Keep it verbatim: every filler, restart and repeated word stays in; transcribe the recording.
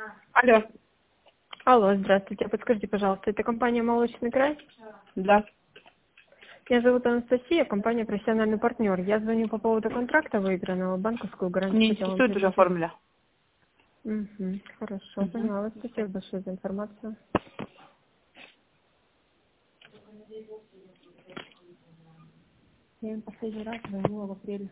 Алло. Алло, здравствуйте. Подскажите, пожалуйста, это компания «Молочный край»? Да. Меня зовут Анастасия, компания «Профессиональный партнер». Я звоню по поводу контракта выигранного, банковскую гарантию Не хотела вам интересует, уже предложить. оформили. Угу, хорошо, Угу. поняла. Спасибо большое за информацию. Я им последний раз звонила в апреле.